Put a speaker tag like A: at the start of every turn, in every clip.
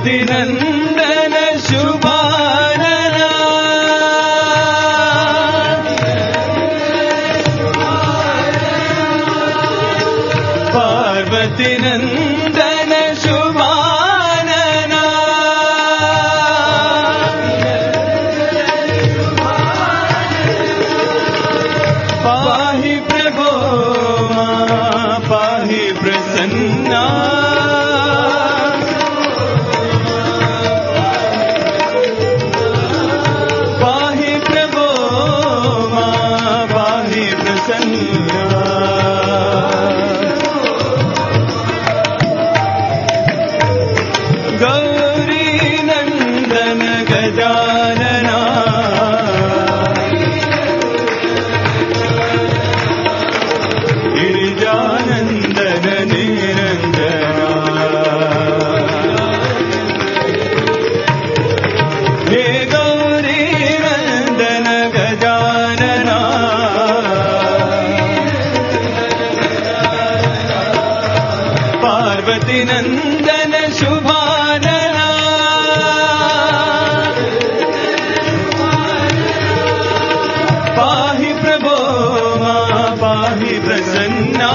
A: पार्वती नंदन शुभानना पार्वती नंदन शुभानना पाहि प्रभो मां पाहि प्रसन्ना पाहि प्रभो मां पाहि प्रसन्ना गौरी नंदन गजानना गिरिजानंदन निरंजना हे गौरी नंदन गजानना पार्वती नंदन शुभानना पाहि प्रभो मां पाहि प्रसन्ना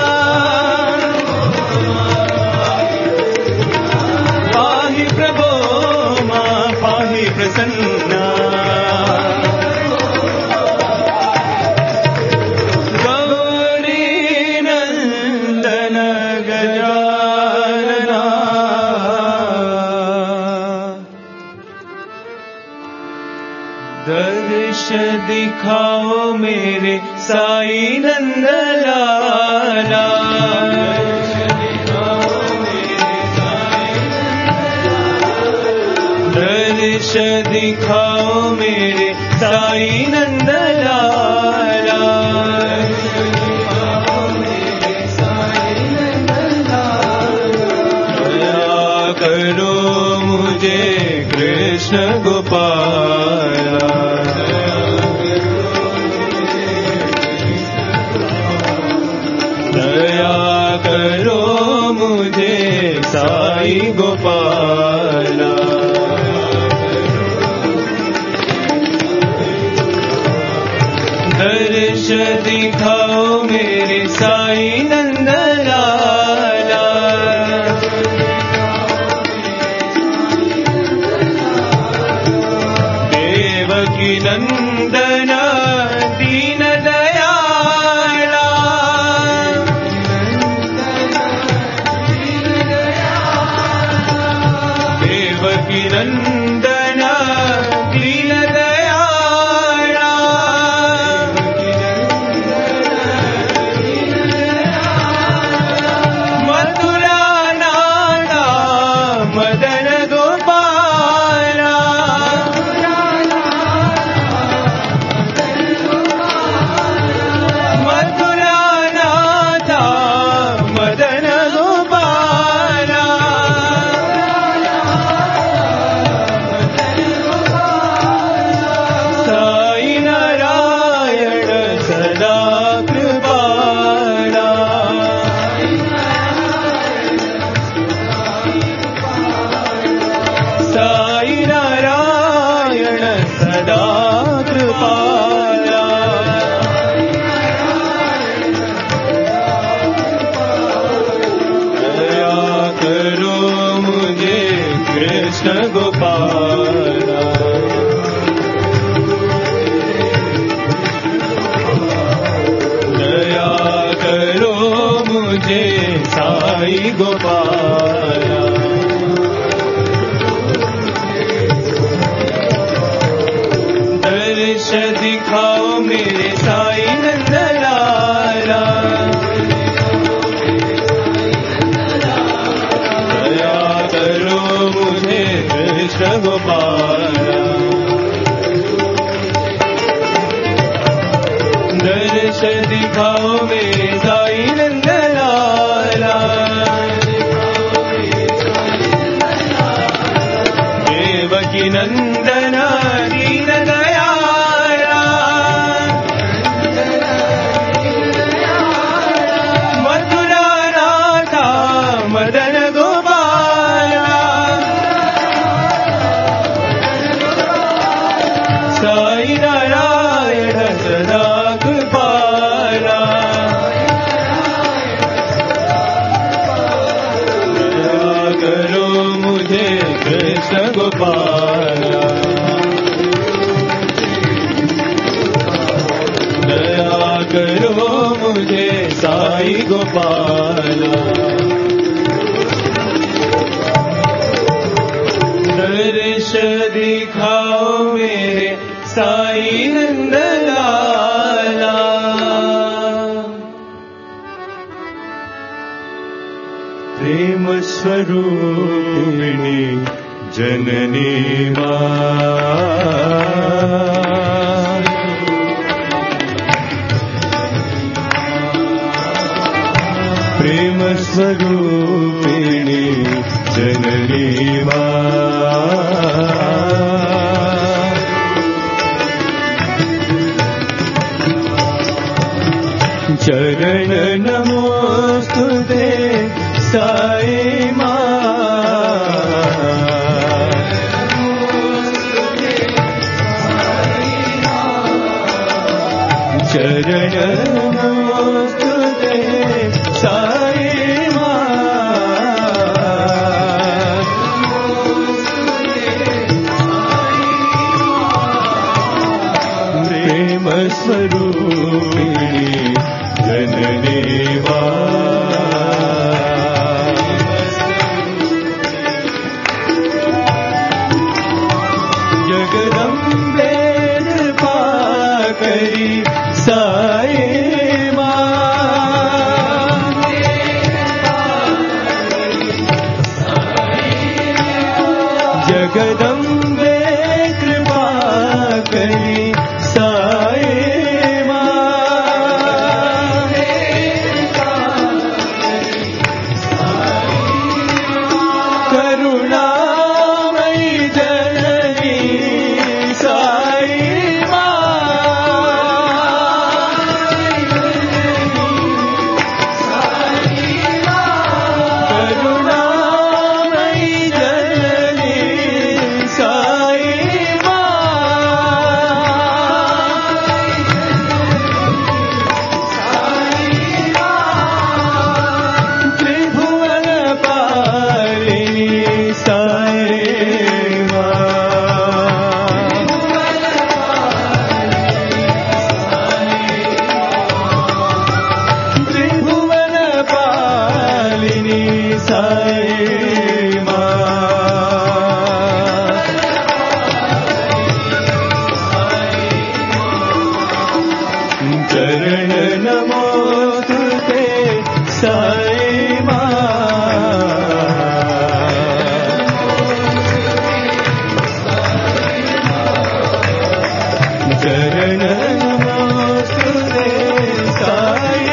A: पाहि प्रभो मां पाहि प्रसन्ना गौरी नंदन गजानना दर्श दिखाओ मेरे साई नंदलाला दर्श दिखाओ मेरे साई नंदलाला दया करो मुझे कृष्ण गोपाला दया करो मुझे साई गोपाला दर्श दिखाओ मेरे साई नंदलाला देवकी नंदन दीन दयाला देवकी नंदन दीन दयाला मथुरा नाथा मदन गोपाला मथुरा नाथा मदन गोपाला साई नारायण सदा कृपाला साई नारायण सदा कृपाला दया करो मुझे कृष्ण गोपाला दया करो मुझे साई गोपाला दर्श दिखाओ मेरे साई नंदलाला दया करो मुझे कृष्ण गोपाला दर्श दिखाओ मेरे साई नंदलाला देवकी नंदन दीन दयाला मथुरा नाथा मदन गोपाला कृष्ण गोपाला दया करो मुझे साई गोपाला दर्श दिखाओ मेरे साई नंदलाला प्रेम स्वरूपिणी जननी मां प्रेम स्वरूपिणी जननी मां चरण नमोस्तुते साई चरण नमोस्तुते साई प्रेम स्वरूपिणी जननी जगदम्बे कृपा करी साई जगदम्बे कृपा करी साई करुणामयी जननी साई करुणामयी जननी साई त्रिभुवन पालिनी साई त्रिभुवन पालिनी साई चरण नमोस्तुते साई चरण नमोस्तुते साई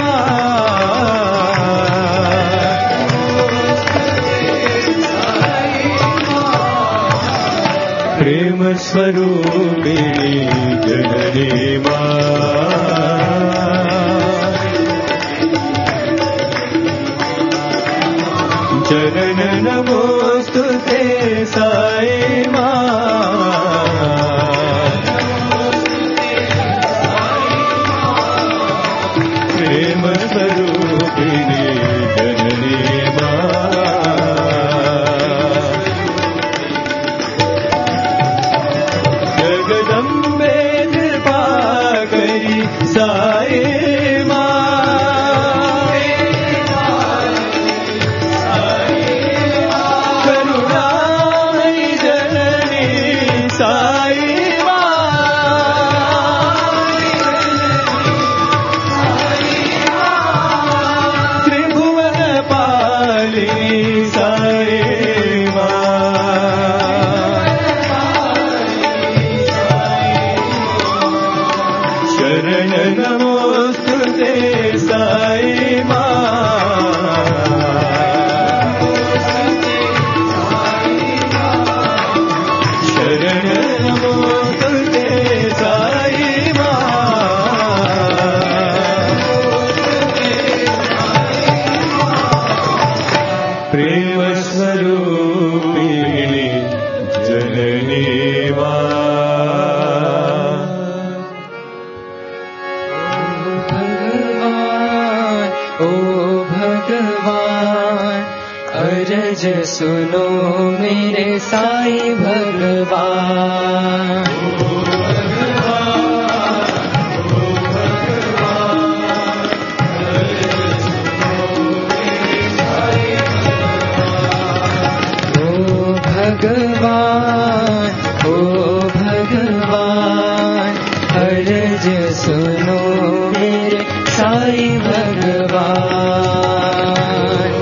A: प्रेम स्वरूपिणी जननी चरण नमोस्तुते साई प्रेम स्वरूपिणी जननी जगदम्बे कृपा करी साई करुणामयी जननी साई त्रिभुवन पालिनी साई शरण नमोस्तुते साई शरण नमोस्तुते साई प्रेम स्वरूपिणी जननी
B: अरज सुनो मेरे साईं भगवान। भगवान ओ भगवान अरज सुनो मेरे साईं भगवान।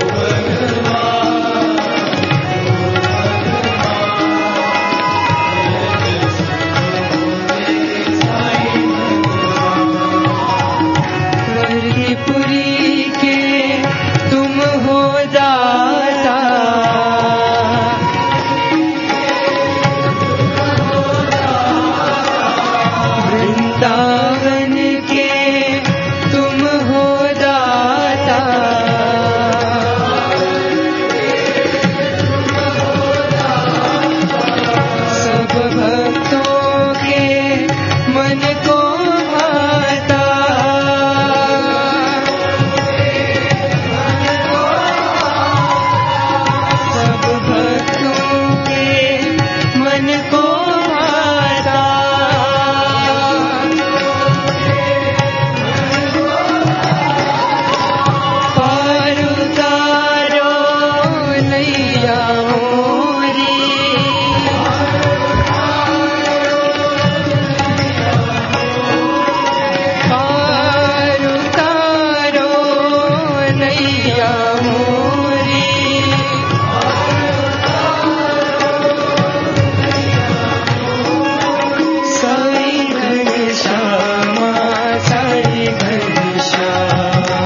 B: स्वर्गपुरी के तुम हो दाता, वृंदावन के तुम हो दाता, सब भक्तों के मन को भाता, सब भक्तों के मन को भाता। पार उतारो नैया मोरी, पार उतारो नैया मोरी, साईं घनश्यामा साईं घनश्यामा,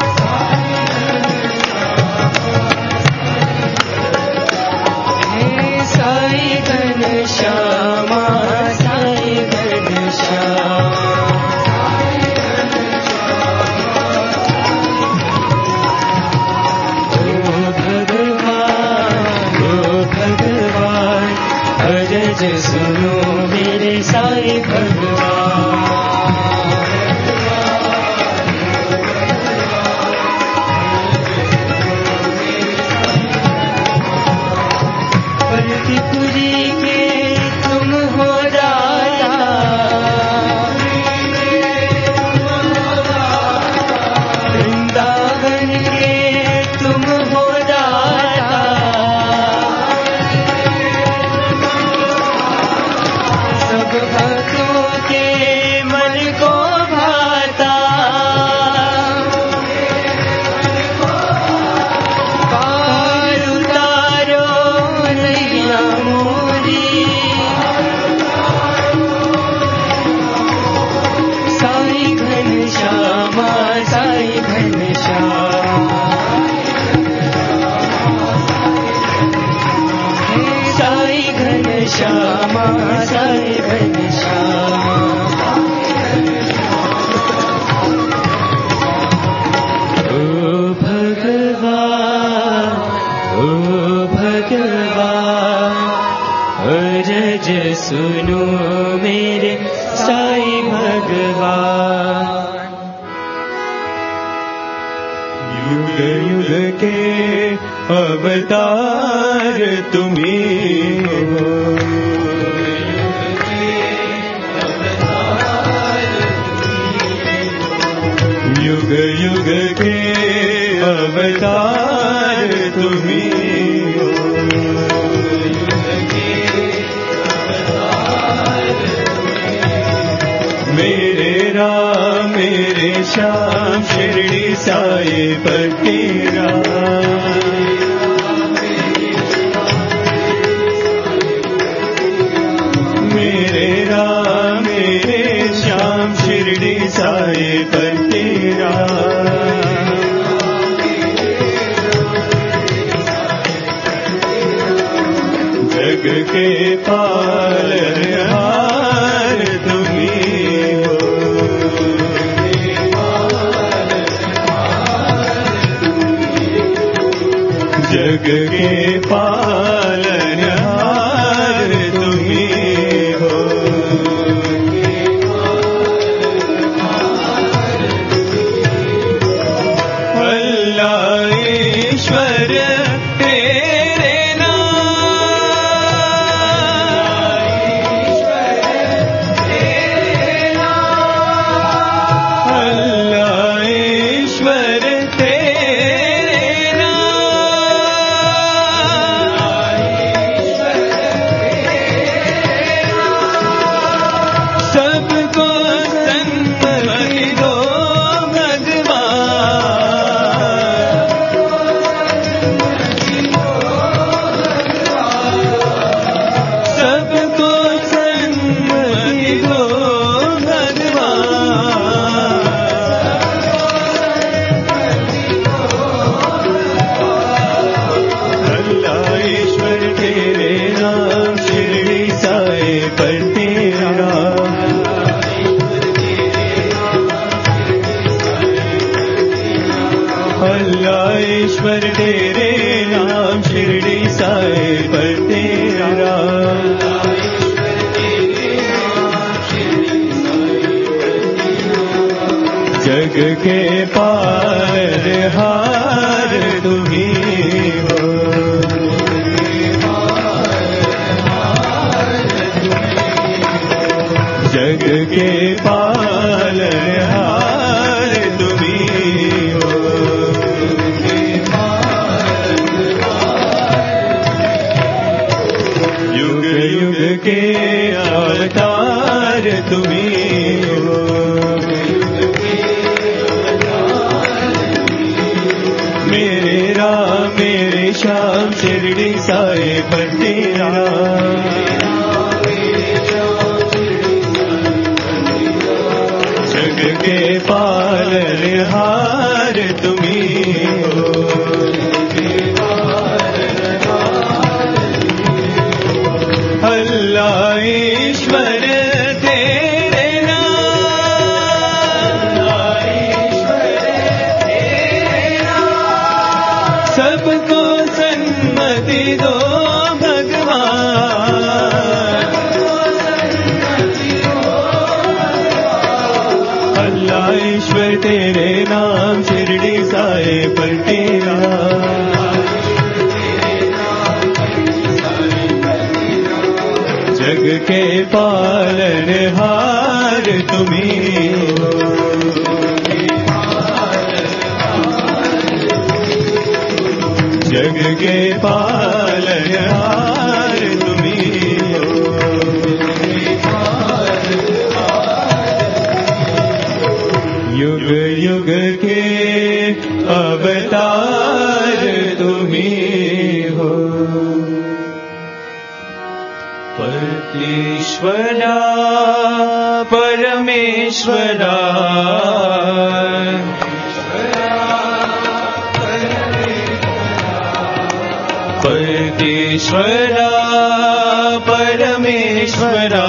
B: हे साईं घनश्यामा साईं घनश्यामा। ओ भगवान अरज सुनो मेरे साईं भगवान। स्वर्गपुरी के तुम हो दाता, वृंदावन के तुम हो दाता, सब भक्तों के मन को भाता। पार उतारो नैया मोरी, साईं घनश्यामा साईं घनश्यामा, हे साईं घनश्यामा साईं घनश्यामा। ओ भगवान अरज सुनो मेरे साईं भगवान।
A: युग युग के अवतार तुम्ही हो, युग युग के अवतार तुम्ही हो, मेरे राम मेरे श्याम शिरडी साई फकीरा, मेरे राम मेरे श्याम शिरडी साई फकीरा। जग के पालनहार तुम्ही हो, जग के पालनहार तुम्ही हो, अल्लाह ईश्वर तेरे ईश्वर तेरे नाम शिरडी साए पर तेरा जग के पालनहार तुम्ही हो जग के पालनहार तुम्ही हो युग युग के अवतार तुम्ही हो मेरे राम मेरे श्याम शिरडी साए पर तेरा जग के पालनहार तुम्ही हो अल्लाह ईश्वर तेरे नाम सबको सन्मति दो भगवान अल्लाह ईश्वर तेरे नाम शिरडी साए पर तेरा जग के पालनहार तुम्ही हो जग के पालनहार तुम्ही हो युग युग के अवतार तुम्ही हो ईश्वरा परमेश्वरा परमेश्वरा परमेश्वरा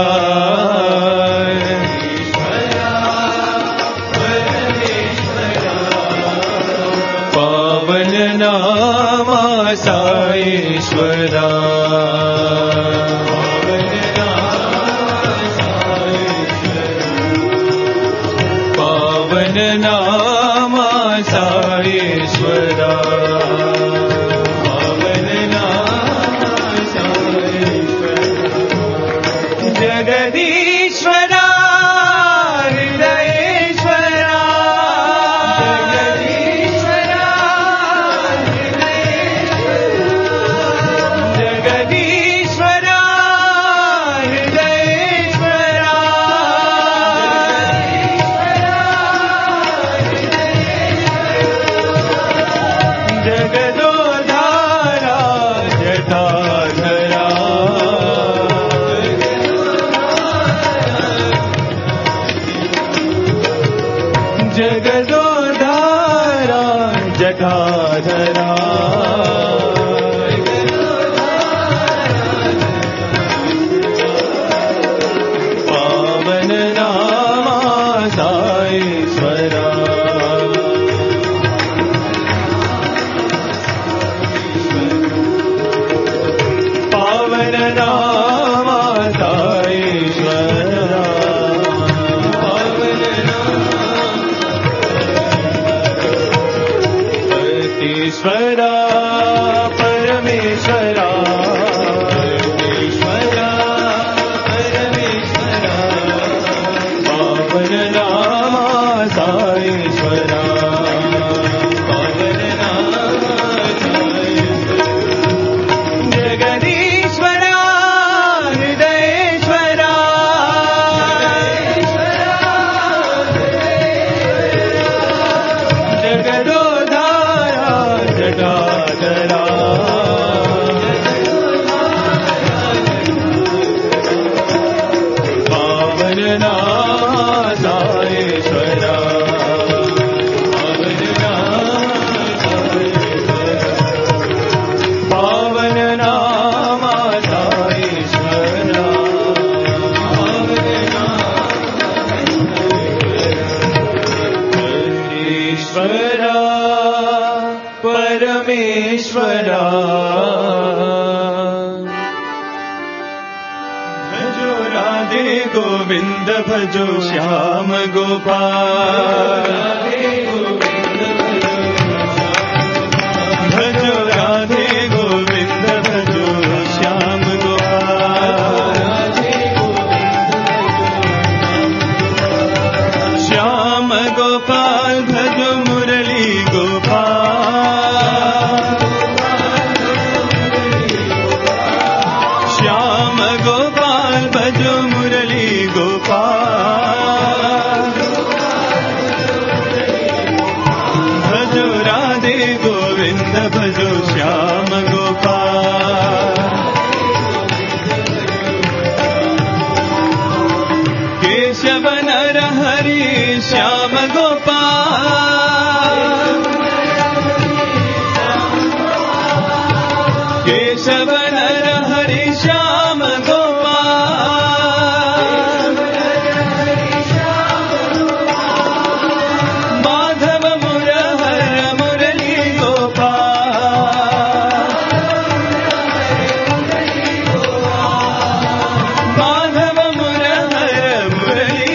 A: पावन नामा साईश्वरा नामा साईश्वरा पावन नामा साईश्वरा जगदीश्वरा हृदयेश्वरा जगदीश्वरा हृदयेश्वरा जगदोधारा जटाधरा जगदोधारा जटाधरा पावन नामा साईश्वरा नामा साईश्वरा ईश्वरा गोविंद भजो श्याम गोपाल भजो राधे गोविंद भजो श्याम गोपाल श्याम गोपाल भजो मुरली गोपाल श्याम गोपाल भजो मुरली गोपाल भजो राधे गोविंद भजो श्याम गोपाल केशव नर हरि श्याम गोपाल केशव नर हरि श्याम गोपाल माधव मुरहर मुरली गोपाल माधव मुरहर मुरली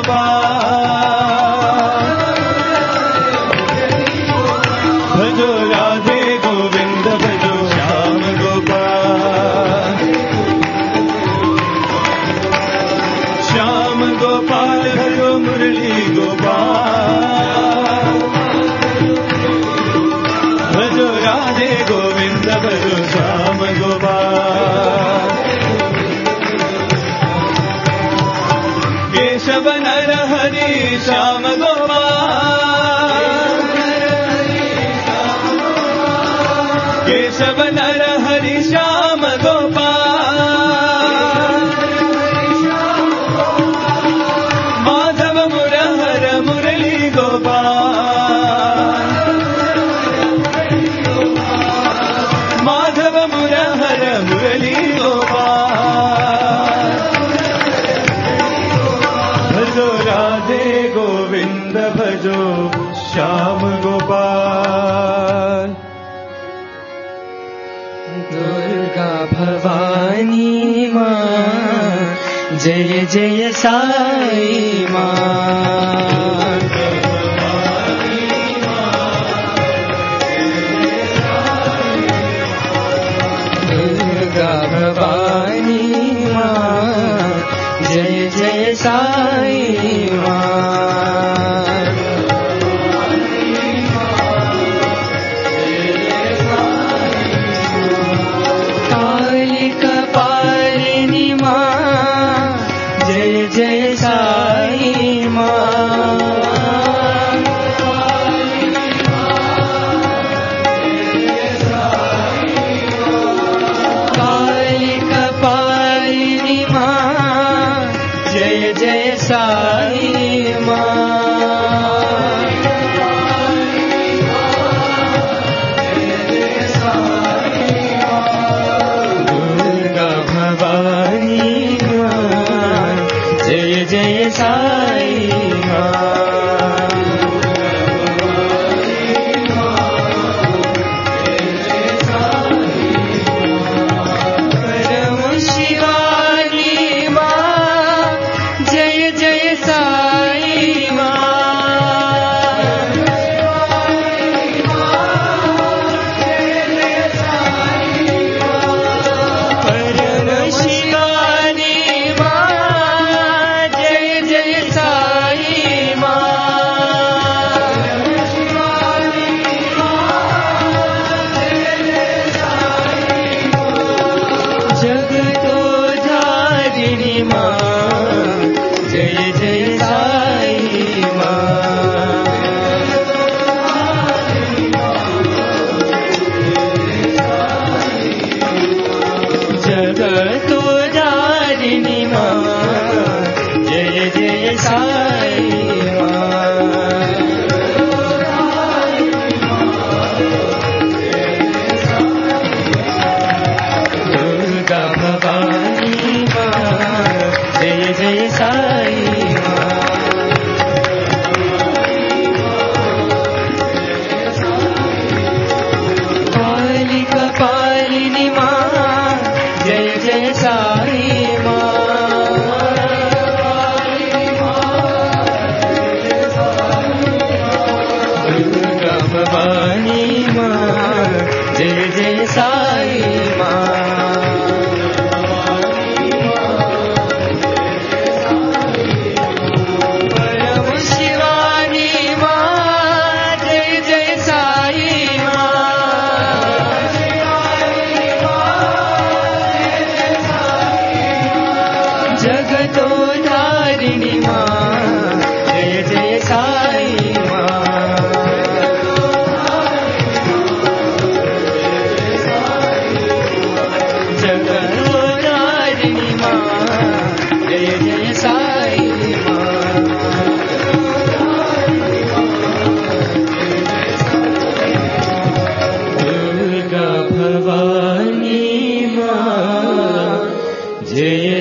A: गोपाल भजो राधे गोविंद भजो श्याम गोपाल श्याम गोपाल भजो मुरली गोपाल भजो राधे गोविंद भजो श्याम गोपाल केशव नर हरि श्याम गोपाल केशव नर हरि श्याम गोपाल माधव मुरहर मुरली गोपाल माधव मुरहर मुरली गोपाल भजो राधे गोविंद भजो श्याम गोपाल
B: दुर्गा भवानी माँ जय जय साई माँ दुर्गा भवानी माँ जय जय साई माँ जय जय साई माँ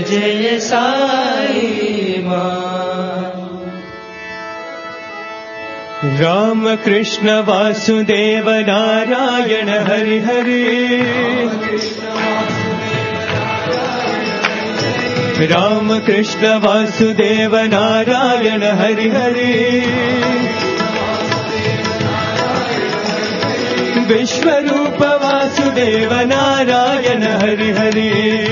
B: जय साई मां।
A: राम कृष्ण वासुदेव नारायण हरि हरि। राम कृष्ण वासुदेव नारायण हरि हरि। विश्वरूप वासुदेव नारायण हरि हरि।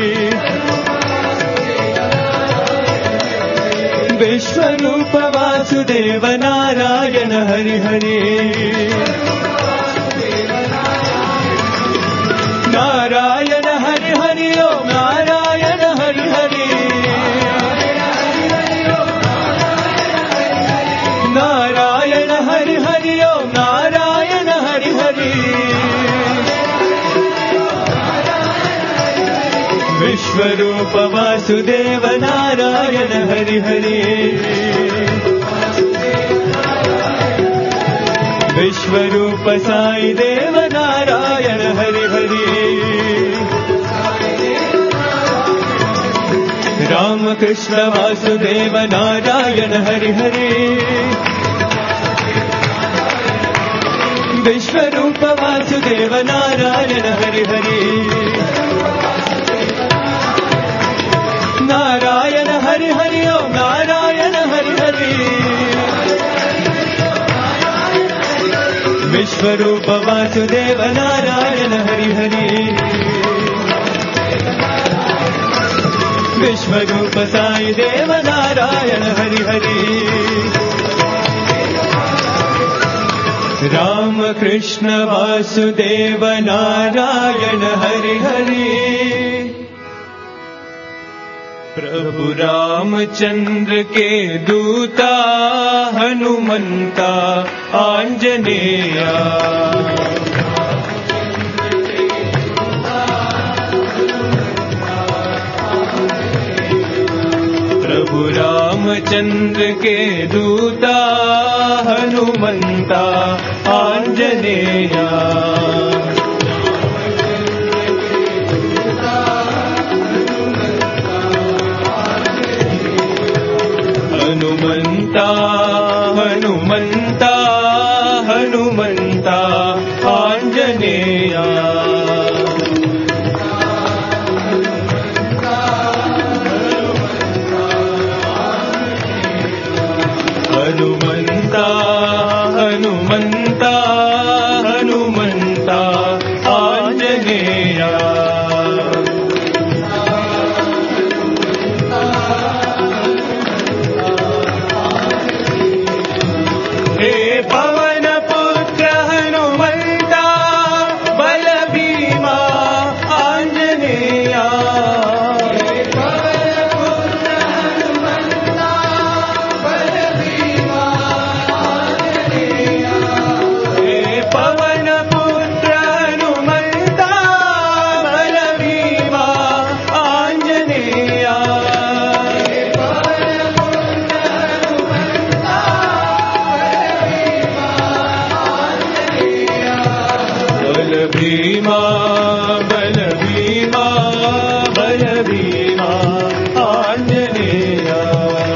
A: विश्वरूप वासुदेव नारायण हरि हरि। नारायण हरि हरि ओम नारायण हरि हरि। नारायण हरि हरि ओम नारायण हरि हरि। विश्वरूप वासुदेव नारायण हरि हरि। विश्वरूप साई देव नारायण हरि हरि। राम कृष्ण वासुदेव नारायण हरि हरि। विश्वरूप वासुदेव नारायण हरि हरि। नारायण हरि हरि ओम नारायण हरि हरि। विश्वरूप वासुदेव नारायण हरि हरि। विश्वरूप साई देव नारायण हरि हरि। राम कृष्ण वासुदेव नारायण हरि हरि। प्रभु रामचंद्र के दूता हनुमंता आंजनेया। प्रभु रामचंद्र के दूता हनुमंता आंजनेया। हनुमंता हनुमंता हनुमंता आंजनेया। हनुमंता हनुमंता हनुमंता आंजनेया। हे पवन पुत्र हनुमंता बल भीमा आंजनेया। पवन पुत्र हनुमंता बल भीमा आंजनेया। बल भीमा बल भीमा बल भीमा आंजनेया।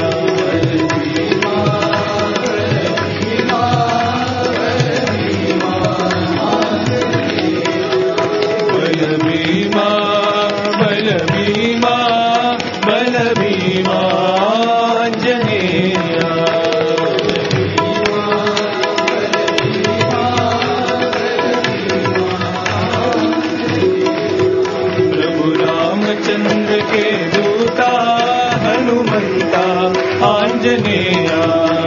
A: बल भीमा बल भीमा बल भीमा आंजनेया। प्रभु रामचंद्र के दूता हनुमंता आंजनेया।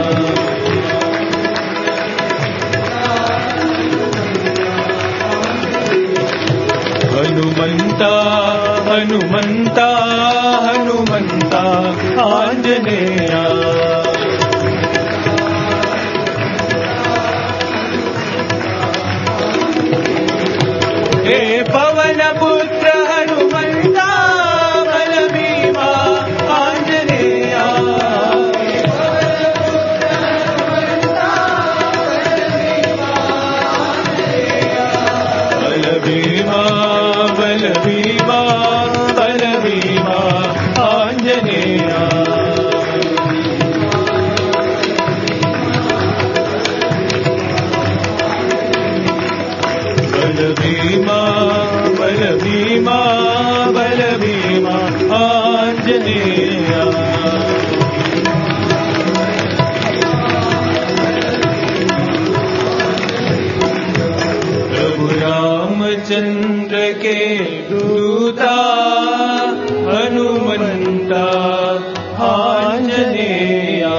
A: हनुमंता हनुमंता हनुमंता आंजनेया। हे पवन पुत्र हनुमंता बल भीमा आंजनेया। बल भीमा बल भीमा बल भीमा आंजनेया प्रभु रामचंद्र के दूता हनुमंता आंजनेया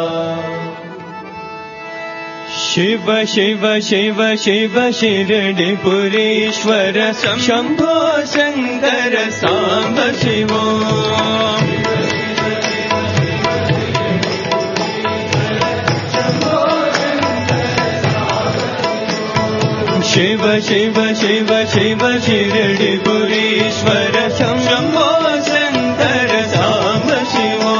A: शिव शिव शिव शिव शिरडिपुरीश्वर शंभो शंकर सांब शिवो शिव शिव शिव शिव शिरडिपुरीश्वर शंभो शंकर सांब शिवो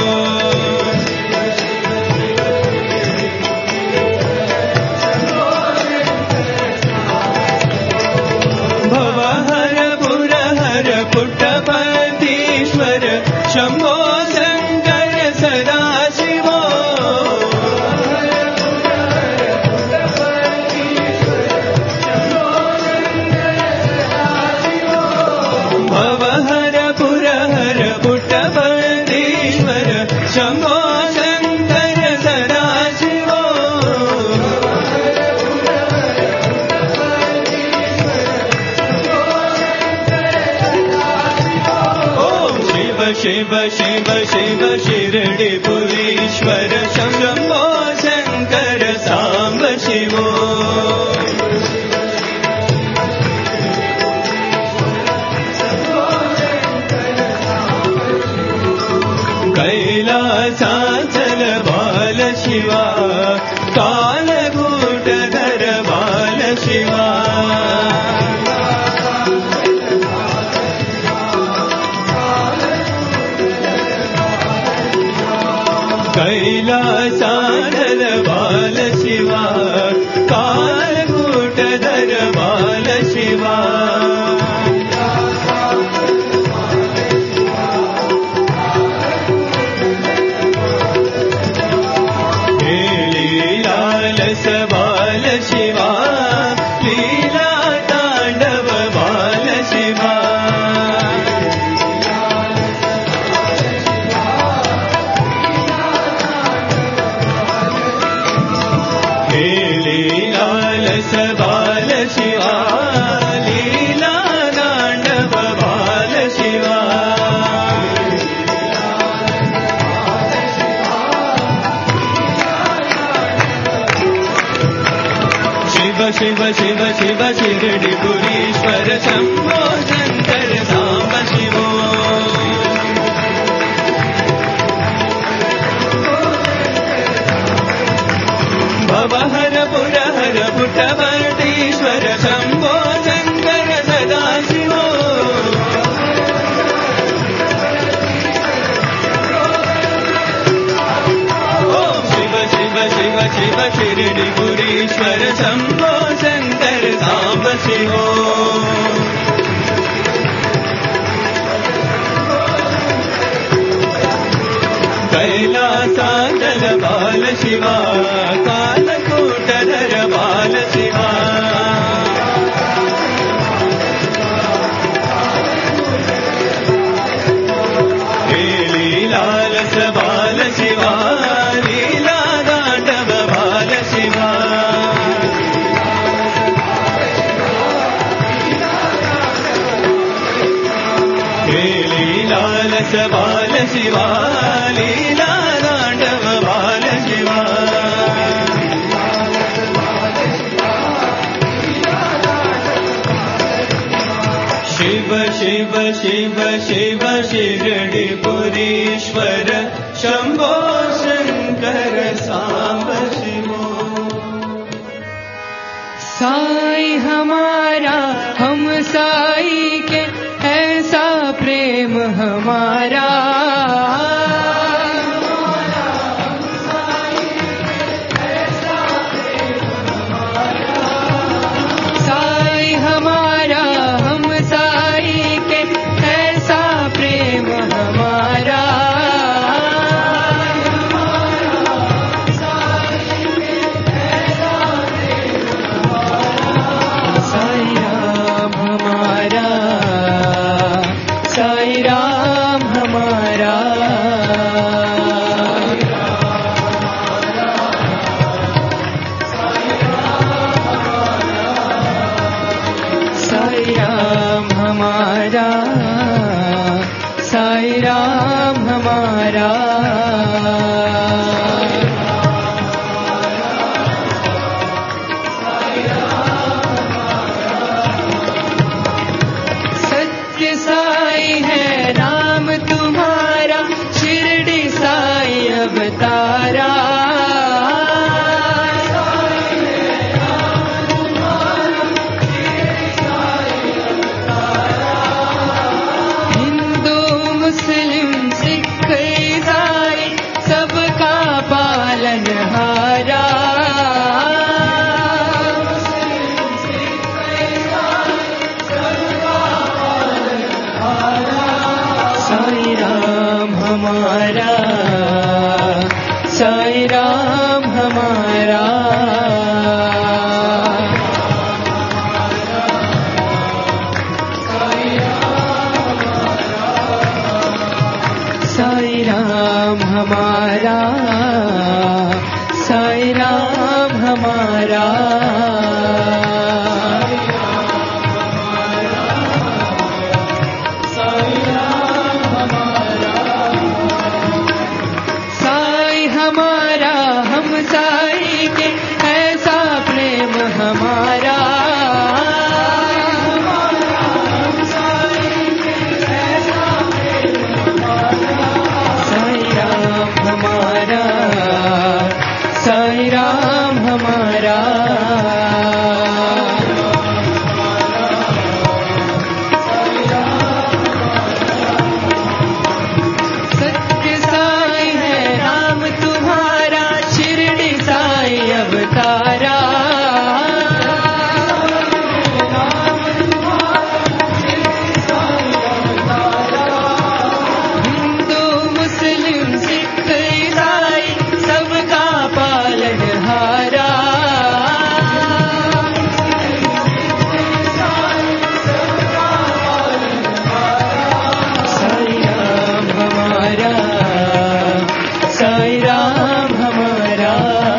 A: भवहर पुरहर पुट्टपतीश्वर शंभो शंकर सदाशिवो भवहर पुरहर पुट्टपतीश्वर शंभो शंकर सदाशिवो शिव शिव शिव शिरडिपुरीश्वर शंभो शंकर सांब शिवो कैलासाचल बाल शिवा कालकूटधर बाल शिवा कैलासाचल बाल शिवा कालकूटधर बाल शिवा लीलालस बाल शिवा लीला तांडव बाल शिवा लीलालस बाल शिवा लीला तांडव बाल शिवा शिव शिव शिव शिव शिरडिपुरीश्वर शंभो शंकर सांब शिवो भवहर पुरहर पुट्टपतीश्वर शंभो शंकर सदाशिवो शिव शिव शिव शिव शिरडिपुरीश्वर शंभो शंकर सांब शिवो कैलासाचल बाल शिवा कालकूटधर बाल शिवा लीलालस बाल शिवा लीला तांडव बाल शिवा लीलालस बाल शिवा लीला तांडव बाल शिवा शिव शिव शिव शिव शिरडिपुरीश्वर शंभो शंकर सांब शिवो
B: साई हमारा हम साई के ऐसा प्रेम हमारा साई हमारा हम साई के ऐसा प्रेम हमारा साई राम हमारा हमारा, साईं राम हमारा। सत्य साईं है नाम तुम्हारा, शिरडी साईं अवतारा। हिंदू मुस्लिम सिख ईसाई सबका पालनहारा। साईं राम हमारा, साईं राम हमारा। साईं राम हमारा, साईं राम हमारा। साईं हमारा, हम साईं के ऐसा प्रेम हमारा। साईं राम हमारा, साईं राम हमारा। सत्य साईं है नाम तुम्हारा, शिरडी साईं अवतारा। हिंदू मुस्लिम सिख ईसाई सबका पालनहारा। साईं राम हमारा, साईं राम हमारा।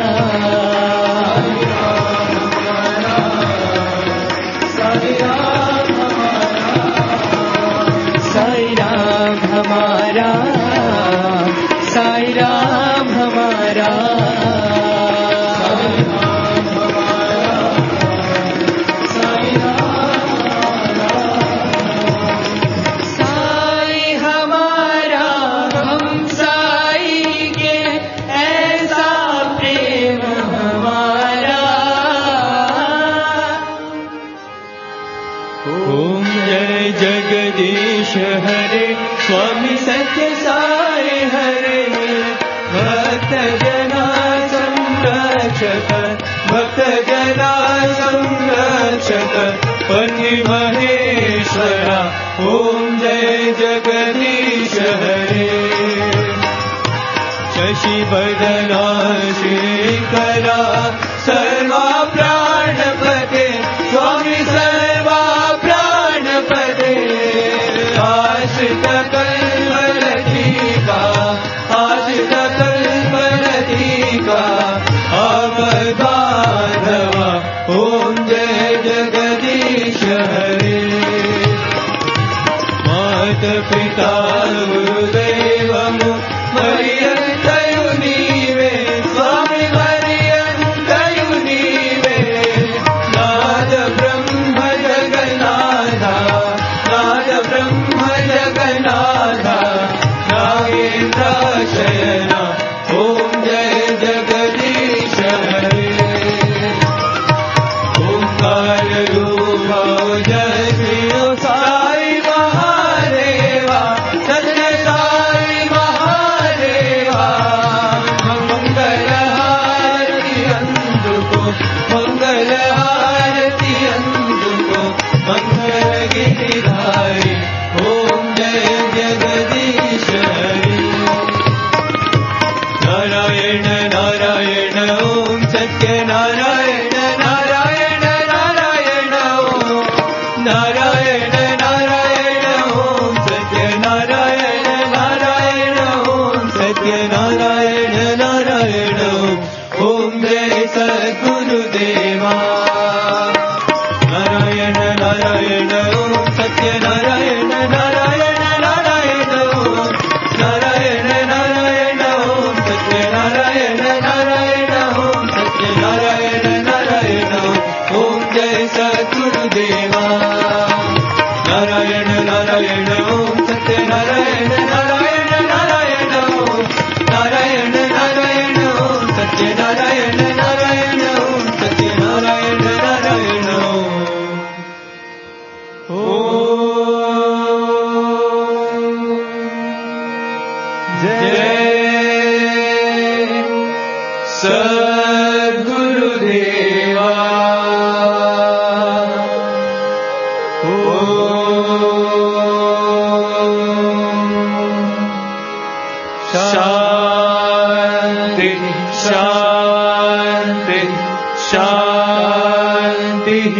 B: साईं राम हमारा, साईं राम हमारा। साईं हमारा, हम साईं के ऐसा प्रेम हमारा।
A: ओम जय जगदीश हरे, स्वामी सत्य साई हरे। भक्त जना संरक्षक, भक्त जना संरक्षक, पति महेश्वरा। ओम जय जगदीश हरे। शशि बदना श्रीकरा, सर्वा प्राणपते, स्वामी सर्वा प्राणपते। आश्रित कल्पलतिका, आश्रित कल्पलतिका, अवधाधवा। ओम जय जगदीश हरे। मात पिता गुरुदेव मरियंतयु नीवे, स्वामी मरियंतयु नीवे। नाद ब्रह्म जगन्नाथा, नाद ब्रह्म जगन्नाथा, नागेन्द्र शयना। ओम जय जगदीश हरे। ओंकार रूप जय साई महादेवा, सत्य साई शान्ति शान्तिः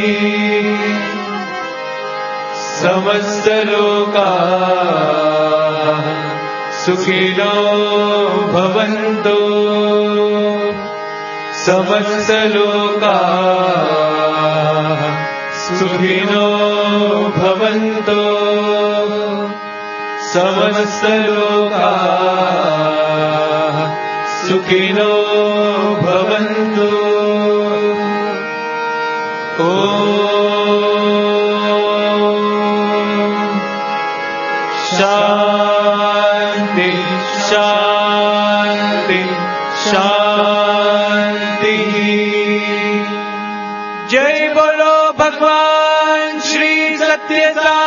A: समस्तलोकाः सुखिनो भवन्तु समस्तलोकाः सुखिनो भवन्तु समस्तलोकाः सुखिनो भवन्तु ॐ शान्ति शान्ति शान्तिः जय बोलो भगवान श्री सत्य साई